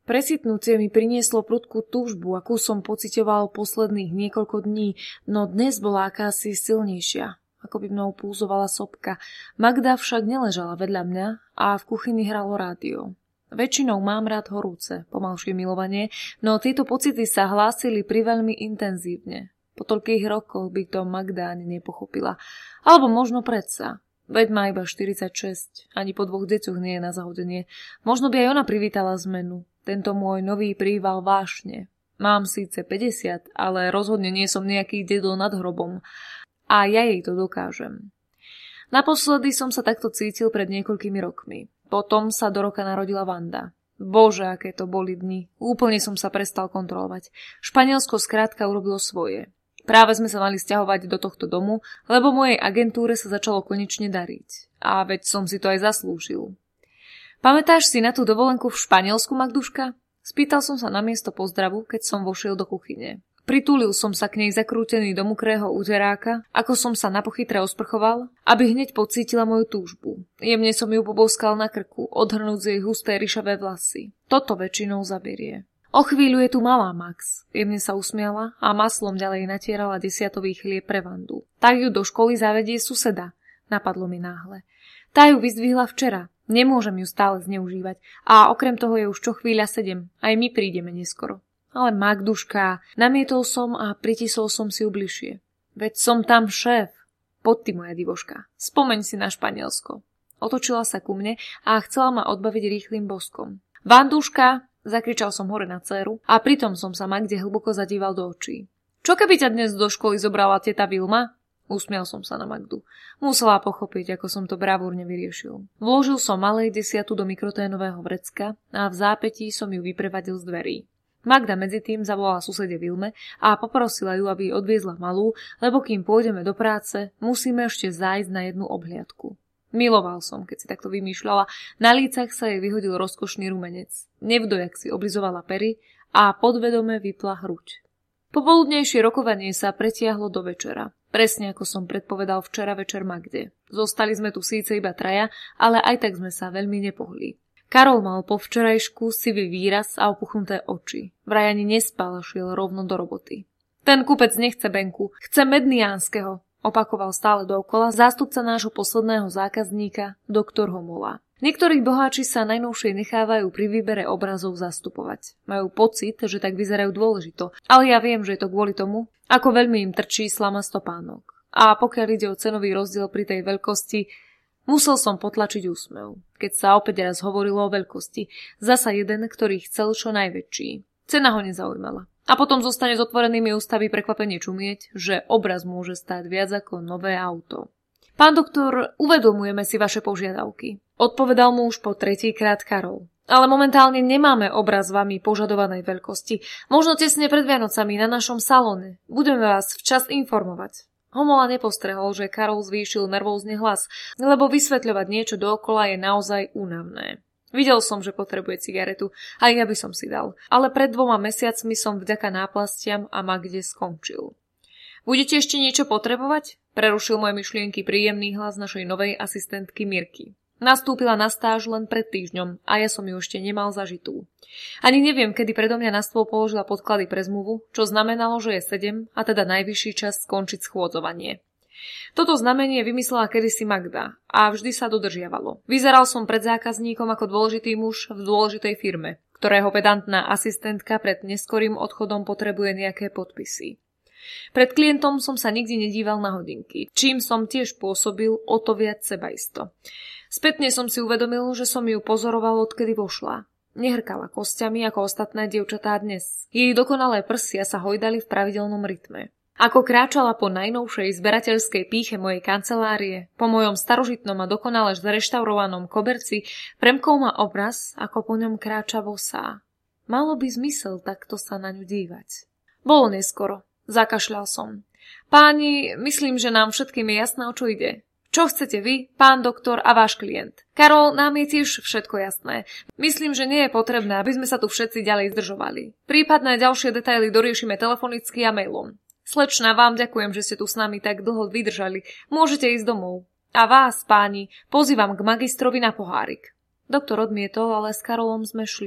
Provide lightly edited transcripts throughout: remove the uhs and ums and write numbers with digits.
Presitnutie mi prinieslo prudkú túžbu, akú som pociťoval posledných niekoľko dní, no dnes bola akási silnejšia, ako by mnou pulzovala sopka. Magda však neležala vedľa mňa a v kuchyni hralo rádio. Väčšinou mám rád horúce, pomalšie milovanie, no tieto pocity sa hlásili priveľmi intenzívne. Po toľkých rokoch by to Magda ani nepochopila. Alebo možno predsa. Veď má iba 46, ani po 2 deťoch nie je na zahodenie. Možno by aj ona privítala zmenu. Tento môj nový príval vášne. Mám síce 50, ale rozhodne nie som nejaký dedo nad hrobom. A ja jej to dokážem. Naposledy som sa takto cítil pred niekoľkými rokmi. Potom sa do roka narodila Vanda. Bože, aké to boli dni. Úplne som sa prestal kontrolovať. Španielsko skrátka urobilo svoje. Práve sme sa mali sťahovať do tohto domu, lebo mojej agentúre sa začalo konečne dariť. A veď som si to aj zaslúžil. Pamätáš si na tú dovolenku v Španielsku, Magduška? Spýtal som sa na miesto pozdravu, keď som vošiel do kuchyne. Pritúlil som sa k nej zakrútený do mokrého uteráka, ako som sa na pochytre osprchoval, aby hneď pocítila moju túžbu. Jemne som ju poboskal na krku, odhrnúc jej husté ryšavé vlasy. Toto väčšinou zaberie. O chvíľu je tu malá Max. Jemne sa usmiala a maslom ďalej natierala 10-tový chlieb pre Vandu. Tak ju do školy zavedie suseda, napadlo mi náhle. Tá ju vyzdvihla včera. Nemôžem ju stále zneužívať. A okrem toho je už čo chvíľa 7. Aj my prídeme neskoro. Ale Magduška, namietol som a pritisol som si ju bližšie. Veď som tam šéf. Poď ty, moja divoška. Spomeň si na Španielsko. Otočila sa ku mne a chcela ma odbaviť rýchlym boskom. Vanduška, zakričal som hore na dcéru a pritom som sa Magde hlboko zadíval do očí. Čo keby ťa dnes do školy zobrala teta Vilma? Usmial som sa na Magdu. Musela pochopiť, ako som to bravúrne vyriešil. Vložil som malej 10 do mikroténového vrecka a v zápätí som ju vyprevadil z dverí. Magda medzi tým zavolala susede Vilme a poprosila ju, aby odviezla malú, lebo kým pôjdeme do práce, musíme ešte zájsť na jednu obhliadku. Miloval som, keď si takto vymýšľala. Na lícach sa jej vyhodil rozkošný rumenec. Nevdojak si oblizovala pery a podvedome vypla hruď. Popoludnejšie rokovanie sa pretiahlo do večera. Presne ako som predpovedal včera večer Magde. Zostali sme tu síce iba traja, ale aj tak sme sa veľmi nepohli. Karol mal po včerajšku sivý výraz a opuchnuté oči. Vraj ani nespal a šiel rovno do roboty. Ten kupec nechce Benku, chce Medniánskeho, opakoval stále dookola zástupca nášho posledného zákazníka, doktor Homola. Niektorí boháči sa najnovšie nechávajú pri výbere obrazov zastupovať. Majú pocit, že tak vyzerajú dôležito, ale ja viem, že je to kvôli tomu, ako veľmi im trčí slama stopánok. A pokiaľ ide o cenový rozdiel pri tej veľkosti, musel som potlačiť úsmev, keď sa opäť raz hovorilo o veľkosti. Zasa jeden, ktorý chcel čo najväčší. Cena ho nezaujímala. A potom zostane s otvorenými ústami prekvapene čumieť, že obraz môže stáť viac ako nové auto. Pán doktor, uvedomujeme si vaše požiadavky. Odpovedal mu už po 3-krát Karol. Ale momentálne nemáme obraz vami požadovanej veľkosti. Možno tesne pred Vianocami na našom salóne. Budeme vás včas informovať. Homola nepostrehol, že Karol zvýšil nervózne hlas, lebo vysvetľovať niečo dookola je naozaj únavné. Videl som, že potrebuje cigaretu, aj ja by som si dal. Ale pred 2 mesiacmi som vďaka náplastiam a Magde skončil. Budete ešte niečo potrebovať? Prerušil moje myšlienky príjemný hlas našej novej asistentky Mirky. Nastúpila na stáž len pred týždňom a ja som ju ešte nemal zažitú. Ani neviem, kedy predo mňa na stôl položila podklady pre zmluvu, čo znamenalo, že je 7 a teda najvyšší čas skončiť schôdzovanie. Toto znamenie vymyslela kedysi Magda a vždy sa dodržiavalo. Vyzeral som pred zákazníkom ako dôležitý muž v dôležitej firme, ktorého pedantná asistentka pred neskorým odchodom potrebuje nejaké podpisy. Pred klientom som sa nikdy nedíval na hodinky, čím som tiež pôsobil o to viac sebaisto. Spätne som si uvedomil, že som ju pozoroval, odkedy vošla. Nehrkala kostiami ako ostatné dievčatá dnes. Jej dokonalé prsia sa hojdali v pravidelnom rytme. Ako kráčala po najnovšej zberateľskej pýche mojej kancelárie, po mojom starožitnom a dokonale zreštaurovanom koberci, premkol ma obraz, ako po ňom kráča bosá. Malo by zmysel takto sa na ňu dívať. Bolo neskoro. Zakašľal som. Páni, myslím, že nám všetkým je jasné, o čo ide. Čo chcete vy, pán doktor a váš klient? Karol, nám je tiež všetko jasné. Myslím, že nie je potrebné, aby sme sa tu všetci ďalej zdržovali. Prípadné ďalšie detaily doriešime telefonicky a mailom. Slečna, vám ďakujem, že ste tu s nami tak dlho vydržali. Môžete ísť domov. A vás, páni, pozývam k magistrovi na pohárik. Doktor odmietol, ale s Karolom sme šli.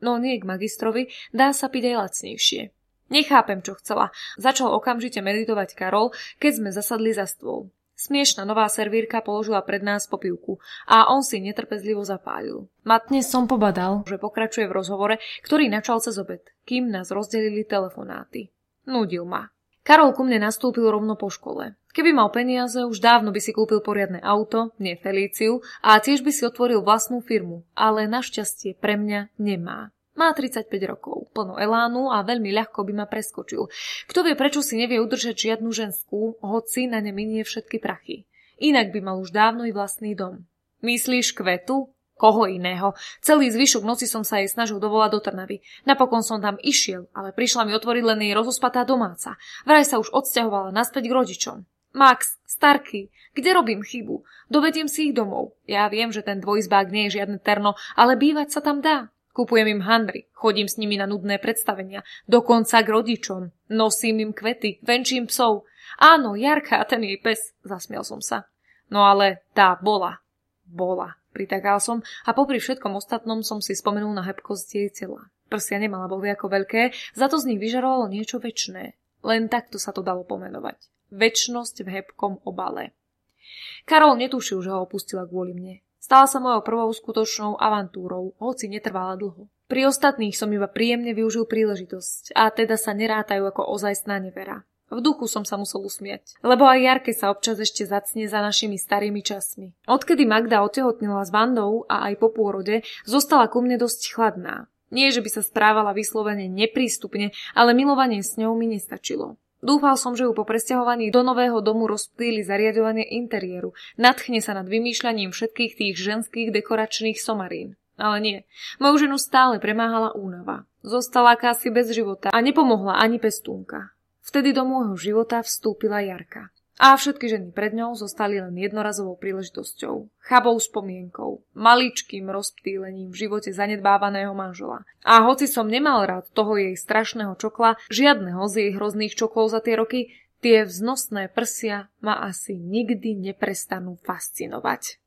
no nie k magistrovi, dá sa piť aj lacnejšie. Nechápem, čo chcela. Začal okamžite meditovať Karol, keď sme zasadli za stôl. Smiešna nová servírka položila pred nás popivku a on si netrpezlivo zapálil. Matne som pobadal, že pokračuje v rozhovore, ktorý načal cez obed, kým nás rozdelili telefonáty. Nudil ma. Karol ku mne nastúpil rovno po škole. Keby mal peniaze, už dávno by si kúpil poriadne auto, nie Felíciu, a tiež by si otvoril vlastnú firmu, ale našťastie pre mňa nemá. Má 35 rokov, plno elánu a veľmi ľahko by ma preskočil. Kto vie, prečo si nevie udržať žiadnu ženskú, hoci na ne minie všetky prachy. Inak by mal už dávno i vlastný dom. Myslíš Kvetu? Koho iného? Celý zvyšok noci som sa jej snažil dovolať do Trnavy. Napokon som tam išiel, ale prišla mi otvoriť len jej rozospatá domáca. Vraj sa už odsťahovala naspäť k rodičom. Max, Starky, kde robím chybu? Dovediem si ich domov. Ja viem, že ten dvojizbák nie je žiadne terno, ale bývať sa tam dá. Kupujem im handry, chodím s nimi na nudné predstavenia, dokonca k rodičom. Nosím im kvety, venčím psov. Áno, Jarka a ten jej pes, zasmiel som sa. No ale tá bola, pritakal som a popri všetkom ostatnom som si spomenul na hebkosť jej tela. Prsia nemala bohvie ako veľké, za to z nich vyžarovalo niečo večné. Len takto sa to dalo pomenovať. Večnosť v hebkom obale. Karol netušil, že ho opustila kvôli mne. Stala sa mojou prvou skutočnou avantúrou, hoci netrvala dlho. Pri ostatných som iba príjemne využil príležitosť a teda sa nerátajú ako ozajstná nevera. V duchu som sa musel usmiať, lebo aj Jarke sa občas ešte zacne za našimi starými časmi. Odkedy Magda otehotnila s Vandou a aj po pôrode, zostala ku mne dosť chladná. Nie, že by sa správala vyslovene neprístupne, ale milovanie s ňou mi nestačilo. Dúfal som, že ju po presťahovaní do nového domu rozptýli zariadovanie interiéru, nadchne sa nad vymýšľaním všetkých tých ženských dekoračných somarín. Ale nie. Moju ženu stále premáhala únava. Zostala akási bez života a nepomohla ani pestúnka. Vtedy do môjho života vstúpila Jarka. A všetky ženy pred ňou zostali len jednorazovou príležitosťou, chabou spomienkou, maličkým rozptýlením v živote zanedbávaného manžela. A hoci som nemal rád toho jej strašného čokla, žiadneho z jej hrozných čoklov za tie roky, tie vznosné prsia ma asi nikdy neprestanú fascinovať.